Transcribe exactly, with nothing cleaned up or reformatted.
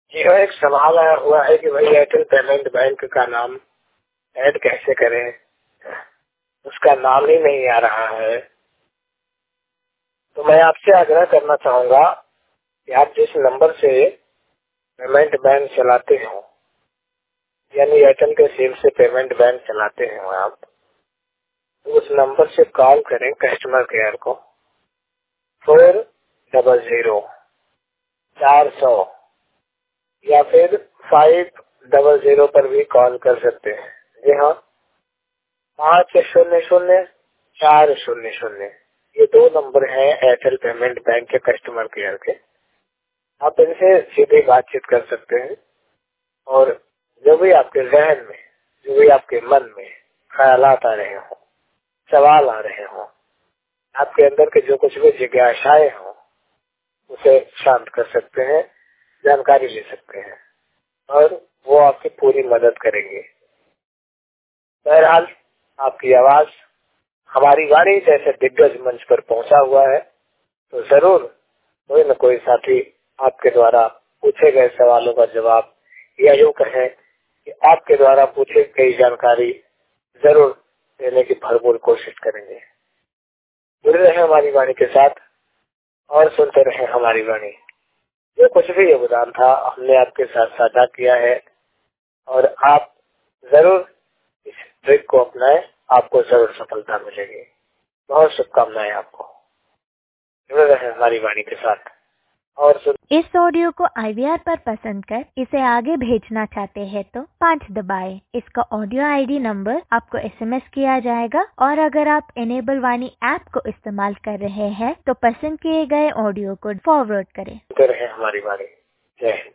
यह एक सवाल आया हुआ है कि भाई एयरटेल पेमेंट बैंक का नाम ऐड कैसे करें, उसका नाम ही नहीं आ रहा है। तो मैं आपसे आग्रह करना चाहूंगा कि आप जिस नंबर से पेमेंट बैंक चलाते हो, यानी एयरटेल के सिम से पेमेंट बैंक चलाते हो आप, तो उस नंबर से कॉल करें कस्टमर केयर को फोर डबल जीरो चार सौ या फिर फाइव डबल जीरो पर भी कॉल कर सकते हैं। जी हाँ, पाँच शून्य शून्य चार शून्य शून्य ये दो नंबर हैं एयरटेल पेमेंट बैंक के कस्टमर केयर के। आप इनसे सीधे बातचीत कर सकते हैं और जो भी आपके जहन में, जो भी आपके मन में ख्यालात आ रहे हों, सवाल आ रहे हों, आपके अंदर के जो कुछ भी जिज्ञासाएं हों, उसे शांत कर सकते हैं, जानकारी ले सकते हैं और वो आपकी पूरी मदद करेंगे। बहरहाल आपकी आवाज हमारी वाणी जैसे दिग्गज मंच पर पहुंचा हुआ है, तो जरूर कोई न कोई साथी आपके द्वारा पूछे गए सवालों का जवाब या यूं कहें कि आपके द्वारा पूछी गई जानकारी जरूर देने की भरपूर कोशिश करेंगे। जुड़े रहे हमारी वाणी के साथ और सुनते रहे हमारी वाणी। जो कुछ भी योगदान था हमने आपके साथ साझा किया है और आप जरूर इस ट्रिक को अपनाएं, आपको जरूर सफलता मिलेगी। बहुत शुभकामनाएं आपको। जुड़े रहे हमारी वाणी के साथ और सुन। इस ऑडियो को आई वी आर पर पसंद कर इसे आगे भेजना चाहते हैं तो पाँच दबाएं। इसका ऑडियो आई डी नंबर आपको एस एम एस किया जाएगा और अगर आप एनेबल वाणी ऐप को इस्तेमाल कर रहे हैं तो पसंद किए गए ऑडियो को फॉरवर्ड करें। जुड़े रहे हमारी वाणी। जय हिंद।